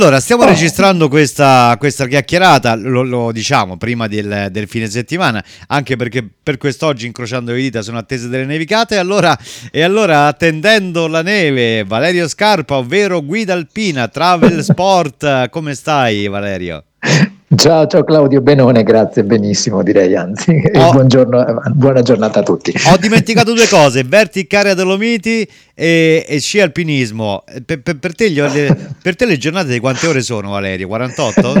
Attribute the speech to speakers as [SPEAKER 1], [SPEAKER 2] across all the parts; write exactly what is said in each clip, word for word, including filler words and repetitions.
[SPEAKER 1] Allora, stiamo registrando questa, questa chiacchierata, lo, lo diciamo, prima del, del fine settimana, anche perché per quest'oggi, incrociando le dita, sono attese delle nevicate. Allora, e allora, attendendo la neve, Valerio Scarpa, ovvero guida alpina, Travel Sport, come stai, Valerio?
[SPEAKER 2] Ciao, ciao Claudio, benone, grazie, benissimo direi, anzi, e
[SPEAKER 1] Ho,
[SPEAKER 2] buongiorno, buona giornata a tutti.
[SPEAKER 1] ho dimenticato due cose, Vertic Area Dolomiti e, e sci alpinismo. Per, per, per, te gli, per te le giornate di quante ore sono, Valerio? quarantotto?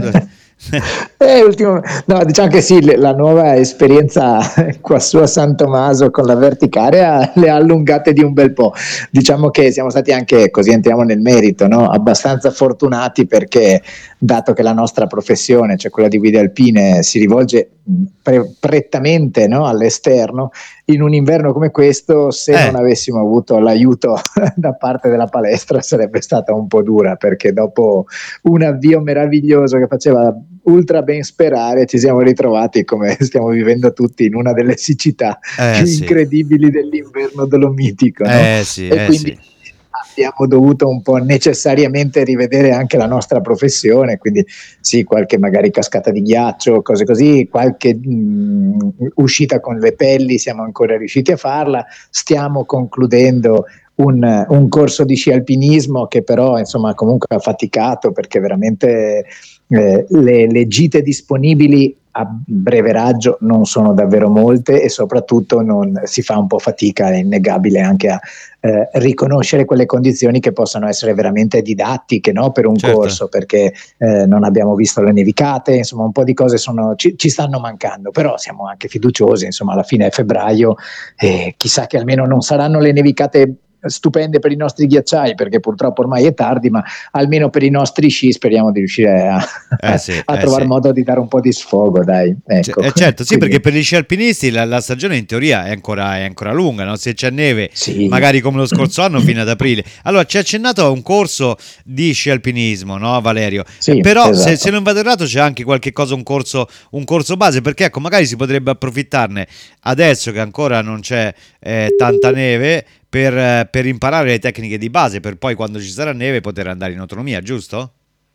[SPEAKER 2] Eh, ultimo, no, diciamo che sì, le- la nuova esperienza qua su a San Tommaso con la verticarea le ha allungate di un bel po'. Diciamo che siamo stati anche, così entriamo nel merito, no? Abbastanza fortunati perché, dato che la nostra professione, cioè quella di guida alpine, si rivolge pre- prettamente, no, all'esterno, in un inverno come questo, se non
[SPEAKER 1] Eh,
[SPEAKER 2] avessimo avuto l'aiuto da parte della palestra, sarebbe stata un po' dura, perché dopo un avvio meraviglioso che faceva ultra ben sperare, ci siamo ritrovati, come stiamo vivendo tutti, in una delle siccità
[SPEAKER 1] eh
[SPEAKER 2] più
[SPEAKER 1] sì,
[SPEAKER 2] incredibili dell'inverno dolomitico, no?
[SPEAKER 1] eh sì,
[SPEAKER 2] E
[SPEAKER 1] eh
[SPEAKER 2] quindi
[SPEAKER 1] sì.
[SPEAKER 2] abbiamo dovuto un po' necessariamente rivedere anche la nostra professione, quindi sì, qualche magari cascata di ghiaccio, cose così, qualche mh, uscita con le pelli siamo ancora riusciti a farla, stiamo concludendo un, un corso di sci alpinismo che però insomma comunque ha faticato, perché veramente eh, le, le gite disponibili a breve raggio non sono davvero molte, e soprattutto non, si fa un po' fatica, è innegabile, anche a eh, riconoscere quelle condizioni che possano essere veramente didattiche, no, per un
[SPEAKER 1] Certo.
[SPEAKER 2] corso, perché eh, non abbiamo visto le nevicate, insomma un po' di cose sono, ci, ci stanno mancando, però siamo anche fiduciosi, insomma alla fine è febbraio e chissà che almeno non saranno le nevicate stupende per i nostri ghiacciai, perché purtroppo ormai è tardi, ma almeno per i nostri sci speriamo di riuscire a,
[SPEAKER 1] Eh sì,
[SPEAKER 2] a
[SPEAKER 1] eh
[SPEAKER 2] trovare
[SPEAKER 1] sì.
[SPEAKER 2] modo di dare un po' di sfogo, dai,
[SPEAKER 1] C-
[SPEAKER 2] ecco.
[SPEAKER 1] eh, certo, sì, perché
[SPEAKER 2] Quindi
[SPEAKER 1] per gli sci alpinisti la, la stagione in teoria è ancora, è ancora lunga, no? Se c'è neve,
[SPEAKER 2] sì.
[SPEAKER 1] magari come lo scorso anno, fino ad aprile. Allora, ci ha accennato a un corso di sci alpinismo, no, Valerio? Eh,
[SPEAKER 2] Sì,
[SPEAKER 1] però, se, se
[SPEAKER 2] esatto.
[SPEAKER 1] non vado errato, c'è anche qualche cosa, un corso, un corso base, perché ecco, magari si potrebbe approfittarne adesso che ancora non c'è eh, tanta neve per, eh, per imparare le tecniche di base, per poi quando ci sarà neve poter andare in autonomia, giusto?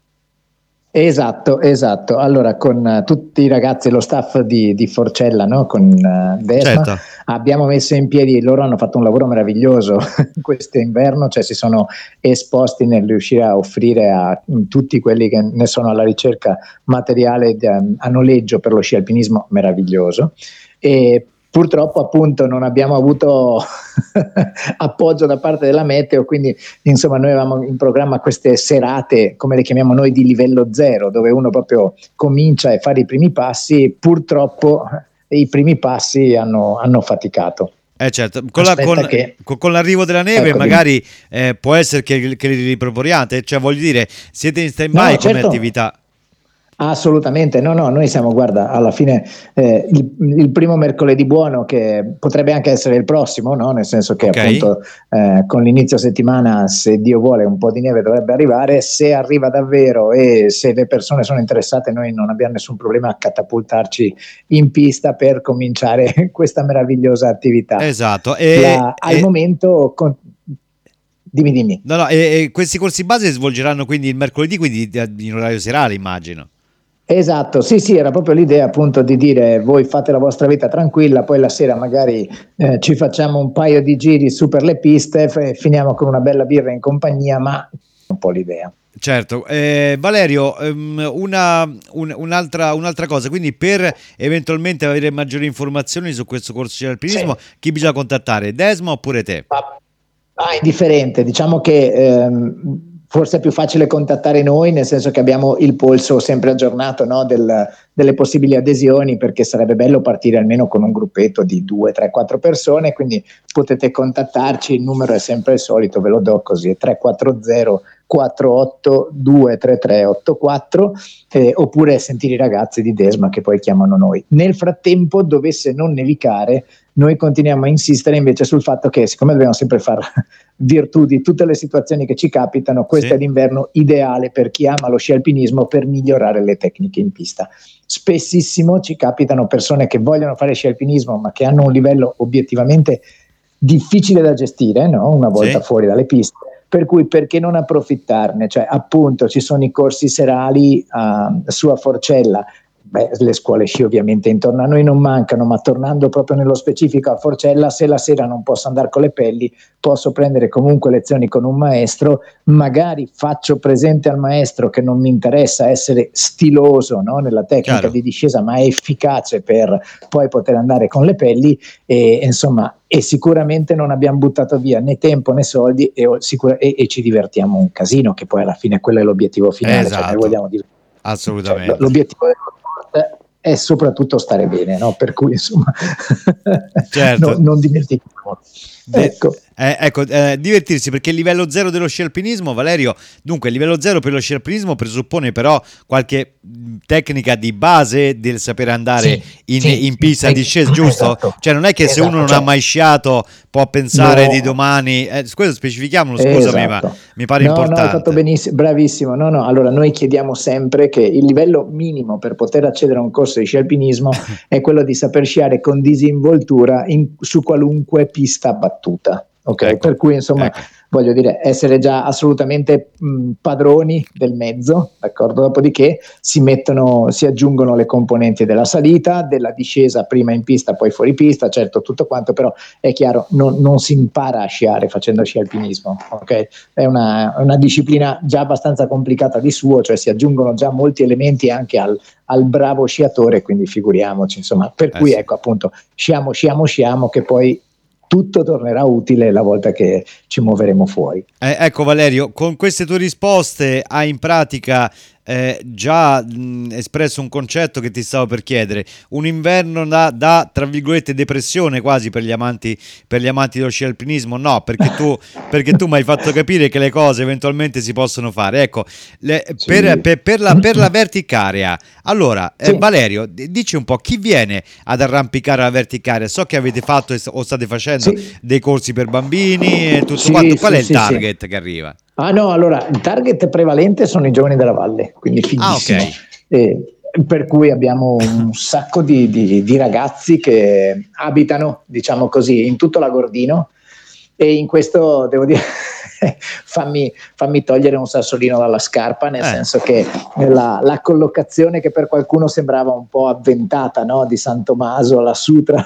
[SPEAKER 2] Esatto, esatto. Allora, con eh, tutti i ragazzi e lo staff di, di Forcella, no? Con eh, Desma,
[SPEAKER 1] Certo.
[SPEAKER 2] abbiamo messo in piedi, loro hanno fatto un lavoro meraviglioso quest'inverno, cioè si sono esposti nel riuscire a offrire a mh, tutti quelli che ne sono alla ricerca materiale di, um, a noleggio per lo sci alpinismo meraviglioso. E purtroppo appunto non abbiamo avuto appoggio da parte della Meteo, quindi insomma noi avevamo in programma queste serate, come le chiamiamo noi, di livello zero, dove uno proprio comincia a fare i primi passi. Purtroppo i primi passi hanno, hanno faticato.
[SPEAKER 1] Eh certo, con, la-
[SPEAKER 2] Aspetta
[SPEAKER 1] con-
[SPEAKER 2] che,
[SPEAKER 1] con- con l'arrivo della neve
[SPEAKER 2] ecco, dimmi.
[SPEAKER 1] magari eh, può essere che, che li riproponiate, cioè voglio dire, siete in
[SPEAKER 2] No,
[SPEAKER 1] stand-by
[SPEAKER 2] no,
[SPEAKER 1] come
[SPEAKER 2] certo.
[SPEAKER 1] attività.
[SPEAKER 2] Assolutamente, no, no, noi siamo, guarda, alla fine eh, il, il primo mercoledì buono, che potrebbe anche essere il prossimo, no? Nel senso che
[SPEAKER 1] Ok?
[SPEAKER 2] appunto eh, con l'inizio settimana, se Dio vuole, un po' di neve dovrebbe arrivare. Se arriva davvero e se le persone sono interessate, noi non abbiamo nessun problema a catapultarci in pista per cominciare questa meravigliosa attività.
[SPEAKER 1] Esatto. E,
[SPEAKER 2] La, al
[SPEAKER 1] e-
[SPEAKER 2] momento, con, dimmi, dimmi.
[SPEAKER 1] no, no, e- e questi corsi base si svolgeranno quindi il mercoledì, quindi in orario serale, immagino.
[SPEAKER 2] Esatto, sì, sì, era proprio l'idea appunto di dire: voi fate la vostra vita tranquilla, poi la sera magari eh, ci facciamo un paio di giri su per le piste e finiamo con una bella birra in compagnia, ma un po' l'idea.
[SPEAKER 1] Certo. Eh, Valerio, ehm, una, un- un'altra, un'altra cosa, quindi per eventualmente avere maggiori informazioni su questo corso di alpinismo,
[SPEAKER 2] Sì.
[SPEAKER 1] chi bisogna contattare? Desma oppure te?
[SPEAKER 2] Ah, ah, è differente, diciamo che ehm, forse è più facile contattare noi, nel senso che abbiamo il polso sempre aggiornato, no, del- delle possibili adesioni, perché sarebbe bello partire almeno con un gruppetto di due, tre, quattro persone, quindi potete contattarci, il numero è sempre il solito, ve lo do così, è tre quattro zero quattro otto due tre tre otto quattro, eh, oppure sentire i ragazzi di Desma che poi chiamano noi. Nel frattempo, dovesse non nevicare, noi continuiamo a insistere invece sul fatto che, siccome dobbiamo sempre fare virtù di tutte le situazioni che ci capitano, questo
[SPEAKER 1] Sì?
[SPEAKER 2] è l'inverno ideale per chi ama lo sci alpinismo per migliorare le tecniche in pista. Spessissimo ci capitano persone che vogliono fare sci alpinismo ma che hanno un livello obiettivamente difficile da gestire, no? Una volta
[SPEAKER 1] Sì?
[SPEAKER 2] fuori dalle piste, per cui perché non approfittarne? Cioè, appunto, ci sono i corsi serali uh, su a Forcella. Beh, le scuole sci ovviamente intorno a noi non mancano, ma tornando proprio nello specifico a Forcella, se la sera non posso andare con le pelli, posso prendere comunque lezioni con un maestro, magari faccio presente al maestro che non mi interessa essere stiloso, no, nella tecnica
[SPEAKER 1] Chiaro.
[SPEAKER 2] di discesa, ma è efficace per poi poter andare con le pelli, e insomma, e sicuramente non abbiamo buttato via né tempo né soldi, e, sicura, e, e ci divertiamo un casino, che poi alla fine quello è l'obiettivo finale.
[SPEAKER 1] Esatto.
[SPEAKER 2] Cioè noi vogliamo dire,
[SPEAKER 1] assolutamente.
[SPEAKER 2] cioè, l'obiettivo dello sport è soprattutto stare bene, no? Per cui insomma
[SPEAKER 1] certo.
[SPEAKER 2] no, non dimentichiamo. Ecco.
[SPEAKER 1] Eh, ecco, eh, divertirsi, perché il livello zero dello sci alpinismo, Valerio, dunque il livello zero per lo sci alpinismo presuppone però qualche tecnica di base del sapere andare sì, in, sì, in pista sì, di discesa, giusto? Esatto. Cioè non è che esatto, se uno non cioè, ha mai sciato può pensare no, di domani, eh, questo specifichiamolo, scusami, esatto. ma mi pare
[SPEAKER 2] no,
[SPEAKER 1] importante.
[SPEAKER 2] No, hai fatto benissimo, bravissimo. No, no, allora noi chiediamo sempre che il livello minimo per poter accedere a un corso di sci alpinismo è quello di saper sciare con disinvoltura in, su qualunque pista battuta. Ok, ecco, per cui insomma ecco. voglio dire, essere già assolutamente mh, padroni del mezzo, d'accordo? Dopodiché si mettono, si aggiungono le componenti della salita, della discesa prima in pista, poi fuori pista, certo tutto quanto, però è chiaro, non, non si impara a sciare facendo sci alpinismo, ok? È una, una disciplina già abbastanza complicata di suo, cioè si aggiungono già molti elementi anche al, al bravo sciatore, quindi figuriamoci, insomma, per eh cui sì. ecco appunto, sciamo, sciamo, sciamo, che poi tutto tornerà utile la volta che ci muoveremo fuori.
[SPEAKER 1] Eh, ecco Valerio, con queste tue risposte hai in pratica eh, già mh, espresso un concetto che ti stavo per chiedere. Un inverno da, da tra virgolette depressione quasi per gli amanti per gli amanti dello sci alpinismo? No, perché tu perché tu mi hai fatto capire che le cose eventualmente si possono fare. Ecco, le, sì. per, per, per, la, per la verticaria, allora eh, sì. Valerio, dici un po' chi viene ad arrampicare la verticaria? So che avete fatto o state facendo sì. dei corsi per bambini e tutto sì, quanto. Qual sì, è il target sì. che arriva?
[SPEAKER 2] Ah no, allora il target prevalente sono i giovani della valle, quindi fighissimo. Ah, okay. eh, per cui abbiamo un sacco di, di, di ragazzi che abitano, diciamo così, in tutto l'Agordino, e in questo devo dire fammi, fammi togliere un sassolino dalla scarpa, nel eh. senso che la, la collocazione che per qualcuno sembrava un po' avventata, no? Di San Tommaso lassù tra,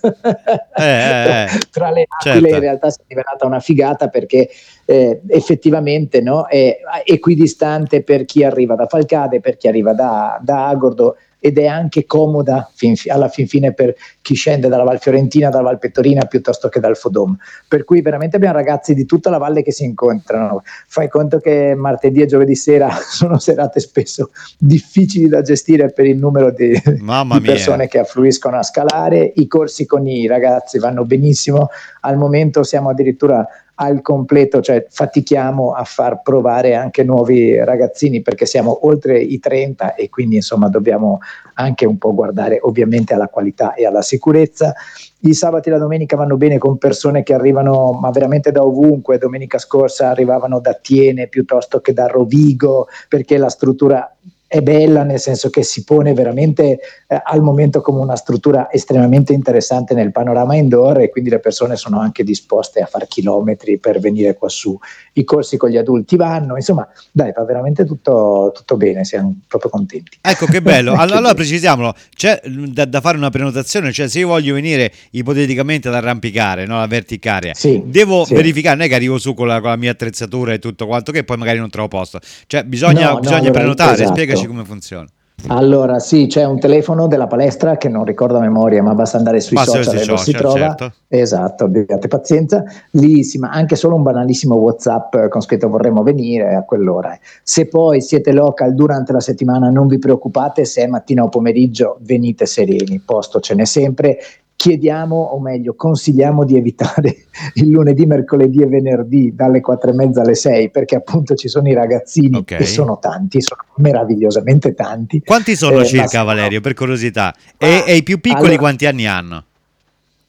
[SPEAKER 1] eh, eh,
[SPEAKER 2] tra le aquile, certo. in realtà si è rivelata una figata, perché eh, effettivamente, no? È equidistante per chi arriva da Falcade, per chi arriva da, da Agordo, ed è anche comoda fin, alla fin fine per chi scende dalla Val Fiorentina, dalla Val Pettorina piuttosto che dal Fodom, per cui veramente abbiamo ragazzi di tutta la valle che si incontrano. Fai conto che martedì e giovedì sera sono serate spesso difficili da gestire per il numero di, di persone che affluiscono a scalare. I corsi con i ragazzi vanno benissimo, al momento siamo addirittura al completo, cioè fatichiamo a far provare anche nuovi ragazzini, perché siamo oltre i trenta e quindi insomma dobbiamo anche un po' guardare ovviamente alla qualità e alla sicurezza. I sabati e la domenica vanno bene con persone che arrivano ma veramente da ovunque. Domenica scorsa arrivavano da Tiene piuttosto che da Rovigo, perché la struttura è bella, nel senso che si pone veramente eh, al momento come una struttura estremamente interessante nel panorama indoor, e quindi le persone sono anche disposte a far chilometri per venire qua su. I corsi con gli adulti vanno, insomma dai, va veramente tutto, tutto bene, siamo proprio contenti.
[SPEAKER 1] Ecco che bello. Allora, allora precisiamolo, c'è da, da fare una prenotazione, cioè se io voglio venire ipoteticamente ad arrampicare, no, la verticaria, sì, devo sì. verificare, non è che arrivo su con la, con la mia attrezzatura e tutto quanto, che poi magari non trovo posto, cioè bisogna,
[SPEAKER 2] no,
[SPEAKER 1] bisogna
[SPEAKER 2] no,
[SPEAKER 1] prenotare,
[SPEAKER 2] esatto.
[SPEAKER 1] Spiegaci come funziona.
[SPEAKER 2] Allora sì, c'è un telefono della palestra che non ricordo a memoria, ma basta andare sui
[SPEAKER 1] basta
[SPEAKER 2] social e lo si
[SPEAKER 1] social,
[SPEAKER 2] trova.
[SPEAKER 1] Certo.
[SPEAKER 2] Esatto, abbiate pazienza. Lì sì, ma anche solo un banalissimo WhatsApp con scritto vorremmo venire a quell'ora. Se poi siete local durante la settimana, non vi preoccupate, se è mattina o pomeriggio venite sereni, posto ce n'è sempre. Chiediamo, o meglio consigliamo, di evitare il lunedì, mercoledì e venerdì dalle quattro e mezza alle sei, perché appunto ci sono i ragazzini, okay. e sono tanti, sono meravigliosamente tanti.
[SPEAKER 1] Quanti sono eh, circa, Valerio, per curiosità? E, ah, e i più piccoli allora, quanti anni hanno?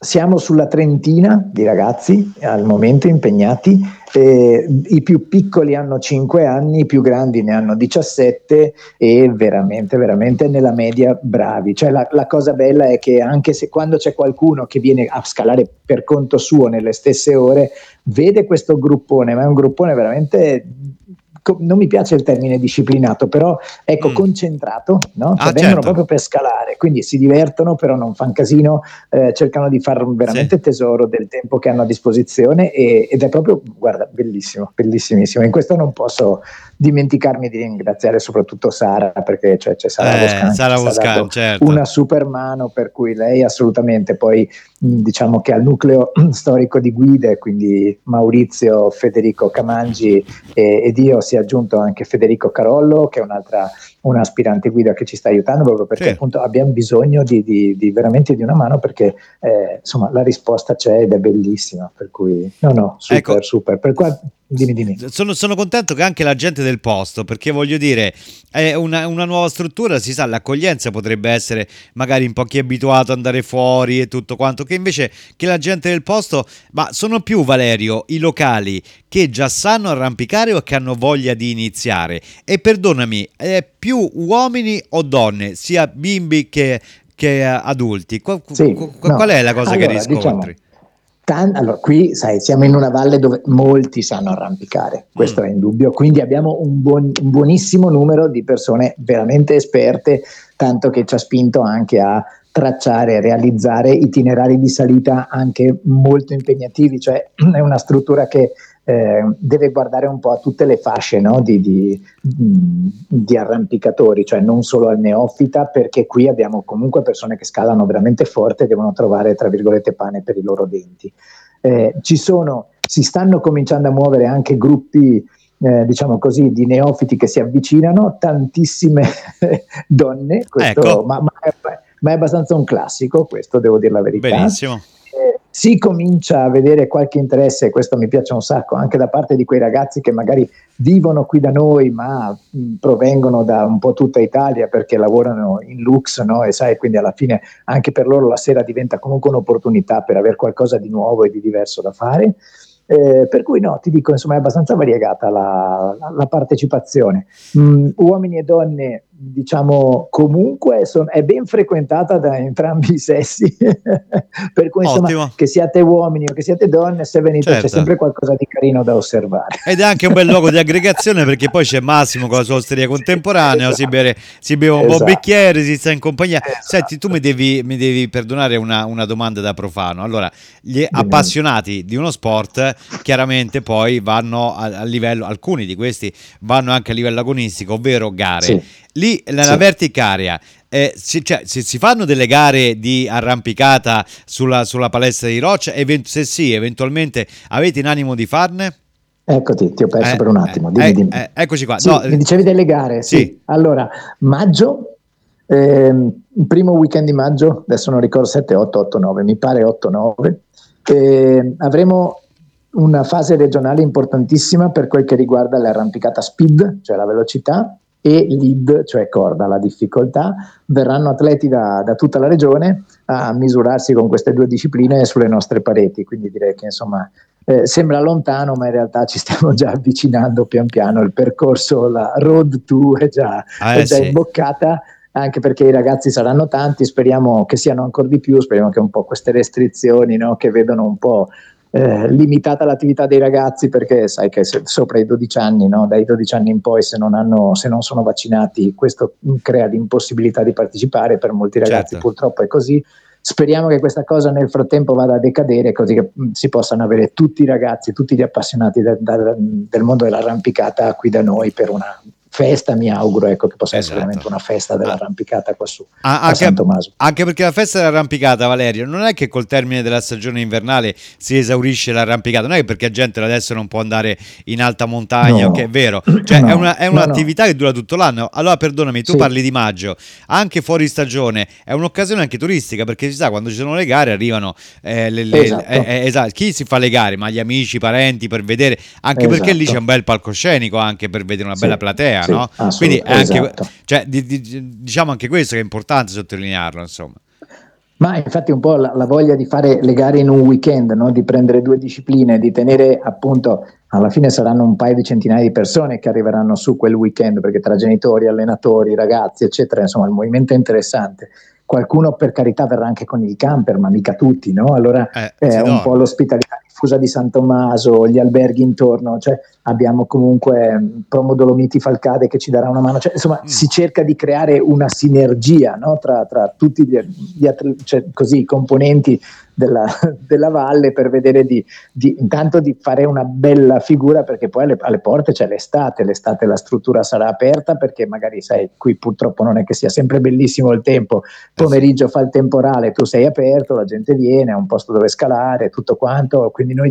[SPEAKER 2] siamo sulla trentina di ragazzi al momento impegnati, eh, i più piccoli hanno cinque anni, i più grandi ne hanno diciassette e veramente, veramente nella media bravi. Cioè la, la cosa bella è che anche se quando c'è qualcuno che viene a scalare per conto suo nelle stesse ore, vede questo gruppone, ma è un gruppone veramente... non mi piace il termine disciplinato, però ecco, mm. concentrato, no? Cioè ah, vengono certo. proprio per scalare, quindi si divertono, però non fanno casino, eh, cercano di far veramente sì. tesoro del tempo che hanno a disposizione e, ed è proprio, guarda, bellissimo, bellissimissimo. In questo non posso dimenticarmi di ringraziare soprattutto Sara, perché cioè, c'è Sara
[SPEAKER 1] eh,
[SPEAKER 2] Voscan,
[SPEAKER 1] Sara
[SPEAKER 2] che
[SPEAKER 1] Voscan,
[SPEAKER 2] dato
[SPEAKER 1] certo.
[SPEAKER 2] una super mano, per cui lei assolutamente poi diciamo che al nucleo storico di guide, quindi Maurizio, Federico Camangi e, ed io, si è aggiunto anche Federico Carollo, che è un'altra un aspirante guida che ci sta aiutando, proprio perché sì. appunto abbiamo bisogno di, di, di veramente di una mano, perché eh, insomma la risposta c'è ed è bellissima, per cui no no super ecco, super per qua, dimmi dimmi.
[SPEAKER 1] Sono, sono contento che anche la gente del posto, perché voglio dire è una, una nuova struttura, si sa, l'accoglienza potrebbe essere magari un po' chi è abituato ad andare fuori e tutto quanto, che invece che la gente del posto, ma sono più, Valerio, i locali che già sanno arrampicare o che hanno voglia di iniziare? E perdonami, è più uomini o donne, sia bimbi che, che adulti? Qual,
[SPEAKER 2] sì,
[SPEAKER 1] qual
[SPEAKER 2] no.
[SPEAKER 1] è la cosa
[SPEAKER 2] allora,
[SPEAKER 1] che riscontri?
[SPEAKER 2] Diciamo, tan- allora, qui sai, siamo in una valle dove molti sanno arrampicare, questo mm. è indubbio, quindi abbiamo un, buon, un buonissimo numero di persone veramente esperte, tanto che ci ha spinto anche a tracciare e realizzare itinerari di salita anche molto impegnativi, cioè è una struttura che eh, deve guardare un po' a tutte le fasce, no? di, di, di arrampicatori, cioè non solo al neofita, perché qui abbiamo comunque persone che scalano veramente forte e devono trovare, tra virgolette, pane per i loro denti. Eh, ci sono, si stanno cominciando a muovere anche gruppi Eh, diciamo così, di neofiti che si avvicinano, tantissime donne, questo,
[SPEAKER 1] ecco.
[SPEAKER 2] ma, ma, è, ma è abbastanza un classico, questo devo dire la verità.
[SPEAKER 1] Benissimo.
[SPEAKER 2] Eh, si comincia a vedere qualche interesse, e questo mi piace un sacco, anche da parte di quei ragazzi che magari vivono qui da noi, ma mh, provengono da un po' tutta Italia perché lavorano in Lux, no? E sai, quindi alla fine anche per loro la sera diventa comunque un'opportunità per avere qualcosa di nuovo e di diverso da fare. Eh, per cui no, ti dico, insomma, è abbastanza variegata la, la, la partecipazione. Mm, uomini e donne, diciamo, comunque son, è ben frequentata da entrambi i sessi, per cui insomma, Ottimo. Che siate uomini o che siate donne, se venite certo. c'è sempre qualcosa di carino da osservare.
[SPEAKER 1] Ed è anche un bel luogo di aggregazione, perché poi c'è Massimo con la sua osteria contemporanea, esatto. si, bere, si beve un esatto. po' bicchiere, si sta in compagnia. Esatto. Senti, tu mi devi, mi devi perdonare una, una domanda da profano. Allora, gli Dimmi. appassionati di uno sport chiaramente poi vanno a, a livello, alcuni di questi vanno anche a livello agonistico, ovvero gare. Sì. Lì nella sì. verticaria eh, si, cioè, se si fanno delle gare di arrampicata sulla, sulla palestra di roccia, event- se sì, eventualmente avete in animo di farne?
[SPEAKER 2] Eccoti, ti ho perso
[SPEAKER 1] eh,
[SPEAKER 2] per un attimo. Dimmi,
[SPEAKER 1] eh,
[SPEAKER 2] dimmi.
[SPEAKER 1] Eh, eccoci qua.
[SPEAKER 2] Sì,
[SPEAKER 1] no,
[SPEAKER 2] mi dicevi delle gare? Sì. sì. Allora, maggio, ehm, il primo weekend di maggio, adesso non ricordo sette, otto, otto, nove, mi pare otto nove, eh, avremo una fase regionale importantissima per quel che riguarda l'arrampicata speed, cioè la velocità, e lead, cioè corda, la difficoltà. Verranno atleti da, da tutta la regione a misurarsi con queste due discipline sulle nostre pareti, quindi direi che insomma eh, sembra lontano, ma in realtà ci stiamo già avvicinando pian piano. Il percorso, la road to è già, ah, è già sì. imboccata, anche perché i ragazzi saranno tanti, speriamo che siano ancora di più, speriamo che un po' queste restrizioni, no, che vedono un po' Eh, limitata l'attività dei ragazzi, perché sai che se, sopra i dodici anni, no? Dai dodici anni in poi, se non, hanno, se non sono vaccinati, questo crea l'impossibilità di partecipare per molti ragazzi, certo. purtroppo è così. Speriamo che questa cosa nel frattempo vada a decadere, così che mh, si possano avere tutti i ragazzi, tutti gli appassionati da, da, del mondo dell'arrampicata qui da noi per una festa, mi auguro, ecco, che possa esatto. essere veramente una festa dell'arrampicata qua su ah, a
[SPEAKER 1] anche,
[SPEAKER 2] San Tommaso.
[SPEAKER 1] Anche perché la festa dell'arrampicata, Valerio, non è che col termine della stagione invernale si esaurisce l'arrampicata, non è che perché gente adesso non può andare in alta montagna, no. che è vero, cioè no. è, una, è un'attività no, no. che dura tutto l'anno. Allora perdonami, tu sì. parli di maggio, anche fuori stagione è un'occasione anche turistica, perché si sa, quando ci sono le gare arrivano eh, le, le, esatto. Eh, eh, esatto. chi si fa le gare? Ma gli amici, i parenti, per vedere, anche esatto. perché lì c'è un bel palcoscenico anche per vedere una sì. bella platea, sì. no? Quindi è anche,
[SPEAKER 2] esatto.
[SPEAKER 1] cioè, di, di, diciamo anche questo che è importante sottolinearlo, insomma.
[SPEAKER 2] Ma infatti un po' la, la voglia di fare le gare in un weekend, no? Di prendere due discipline, di tenere appunto, alla fine saranno un paio di centinaia di persone che arriveranno su quel weekend, perché tra genitori, allenatori, ragazzi, eccetera, insomma il movimento è interessante. Qualcuno per carità verrà anche con il camper, ma mica tutti, no? Allora
[SPEAKER 1] Eh,
[SPEAKER 2] è
[SPEAKER 1] si
[SPEAKER 2] eh, un po'
[SPEAKER 1] dorme.
[SPEAKER 2] l'ospitalità diffusa di San Tommaso, gli alberghi intorno, cioè abbiamo comunque mh, Promo Dolomiti Falcade che ci darà una mano, cioè, insomma
[SPEAKER 1] Mm.
[SPEAKER 2] si cerca di creare una sinergia, no? tra, tra tutti gli, gli atri- cioè, così, componenti della, della valle, per vedere di, di intanto di fare una bella figura, perché poi alle, alle porte c'è l'estate, l'estate la struttura sarà aperta, perché magari sai, qui purtroppo non è che sia sempre bellissimo il tempo,
[SPEAKER 1] Eh sì.
[SPEAKER 2] pomeriggio fa il temporale, tu sei aperto, la gente viene, ha un posto dove scalare, tutto quanto, quindi noi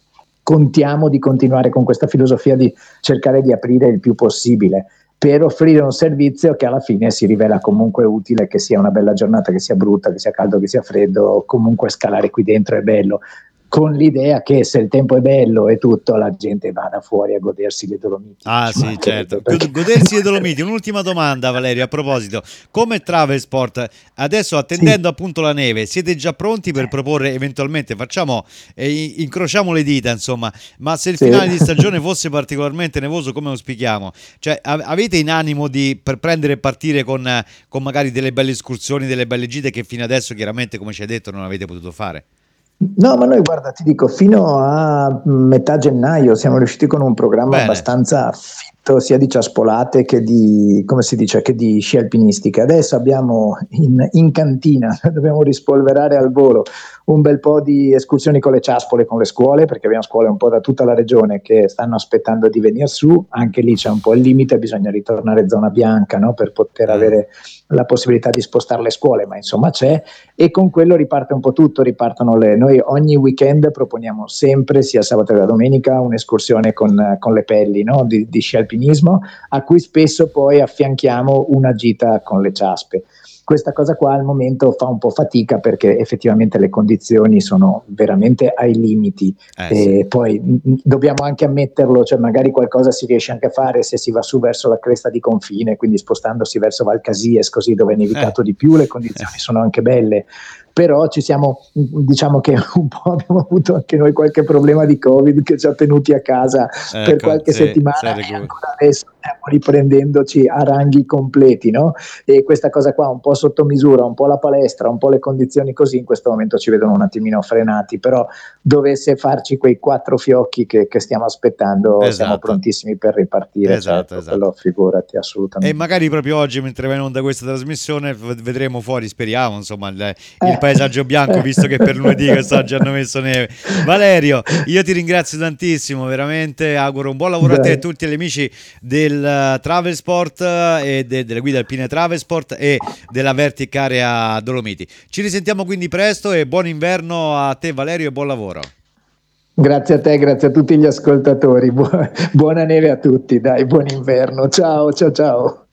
[SPEAKER 2] contiamo di continuare con questa filosofia di cercare di aprire il più possibile per offrire un servizio che alla fine si rivela comunque utile, che sia una bella giornata, che sia brutta, che sia caldo, che sia freddo, comunque scalare qui dentro è bello, con l'idea che se il tempo è bello e tutto, la gente vada fuori a godersi le Dolomiti.
[SPEAKER 1] Ah
[SPEAKER 2] Ci
[SPEAKER 1] sì, certo.
[SPEAKER 2] mancherebbe,
[SPEAKER 1] God-
[SPEAKER 2] perché...
[SPEAKER 1] Godersi le Dolomiti. Un'ultima domanda, Valerio, a proposito. Come Travel Sport, adesso
[SPEAKER 2] Sì,
[SPEAKER 1] attendendo appunto la neve, siete già pronti per proporre eventualmente, facciamo, eh, i- incrociamo le dita, insomma, ma se il
[SPEAKER 2] sì.
[SPEAKER 1] finale di stagione fosse particolarmente nevoso, come auspichiamo? Cioè, a- avete in animo di per prendere e partire con, eh, con magari delle belle escursioni, delle belle gite che fino adesso chiaramente, come ci hai detto, non avete potuto fare?
[SPEAKER 2] No, ma noi guarda, ti dico, fino a metà gennaio siamo riusciti con un programma
[SPEAKER 1] Bene.
[SPEAKER 2] abbastanza fitto, sia di ciaspolate che di, come si dice, che di sci alpinistica. Adesso abbiamo in, in cantina, dobbiamo rispolverare al volo un bel po' di escursioni con le ciaspole, con le scuole, perché abbiamo scuole un po' da tutta la regione che stanno aspettando di venire su. Anche lì c'è un po' il limite, bisogna ritornare zona bianca, no? Per poter
[SPEAKER 1] Mm.
[SPEAKER 2] avere la possibilità di spostare le scuole, ma insomma c'è, e con quello riparte un po' tutto, ripartono le... Noi ogni weekend proponiamo sempre, sia sabato che la domenica, un'escursione con, con le pelli, no? di, di sci alpinismo, a cui spesso poi affianchiamo una gita con le ciaspe. Questa cosa qua al momento fa un po' fatica, perché effettivamente le condizioni sono veramente ai limiti,
[SPEAKER 1] Eh sì.
[SPEAKER 2] e poi mh, dobbiamo anche ammetterlo, cioè magari qualcosa si riesce anche a fare se si va su verso la cresta di confine, quindi spostandosi verso Val Casies, così, dove è
[SPEAKER 1] Eh.
[SPEAKER 2] nevicato di più, le condizioni sono anche belle, però ci siamo, diciamo che un po' abbiamo avuto anche noi qualche problema di Covid che ci ha tenuti a casa per
[SPEAKER 1] Ecco,
[SPEAKER 2] qualche
[SPEAKER 1] sì,
[SPEAKER 2] settimana,
[SPEAKER 1] sei
[SPEAKER 2] e
[SPEAKER 1] recupero.
[SPEAKER 2] ancora adesso stiamo riprendendoci a ranghi completi, no? E questa cosa qua un po' sotto misura, un po' la palestra, un po' le condizioni così, in questo momento ci vedono un attimino frenati, però dovesse farci quei quattro fiocchi che, che stiamo aspettando, siamo
[SPEAKER 1] Esatto,
[SPEAKER 2] prontissimi per ripartire,
[SPEAKER 1] esatto,
[SPEAKER 2] certo,
[SPEAKER 1] esatto.
[SPEAKER 2] quello figurati,
[SPEAKER 1] E
[SPEAKER 2] assolutamente.
[SPEAKER 1] magari proprio oggi, mentre va in onda questa trasmissione, v- vedremo fuori, speriamo, insomma, il, il
[SPEAKER 2] Eh.
[SPEAKER 1] paesaggio bianco, visto che per lunedì quest'oggi hanno messo neve. Valerio, io ti ringrazio tantissimo, veramente, auguro un buon lavoro a te e a
[SPEAKER 2] Dai.
[SPEAKER 1] tutti gli amici del uh, Travel Sport eh, e de- delle guide alpine Travel Sport e della Vertic Area Dolomiti. Ci risentiamo quindi presto e buon inverno a te, Valerio, e buon lavoro.
[SPEAKER 2] Grazie a te, grazie a tutti gli ascoltatori, Bu- buona neve a tutti, dai, buon inverno, ciao, ciao, ciao.